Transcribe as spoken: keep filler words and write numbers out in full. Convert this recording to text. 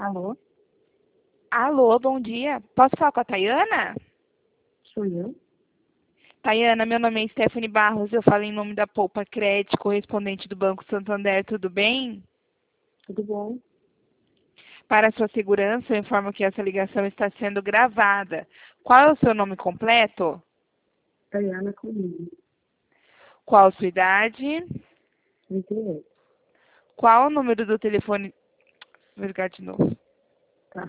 Alô, Alô, bom dia. Posso falar com a Tayana? sou eu. Tayana, meu nome é Stephanie Barros, eu falo em nome da Poupa Crédito, correspondente do Banco Santander, tudo bem? Tudo bom? Para a sua segurança, eu informo que essa ligação está sendo gravada. Qual é o seu nome completo? Tayana comigo. Qual a sua idade? trinta e oito. Qual o número do telefone? Vou ligar de novo.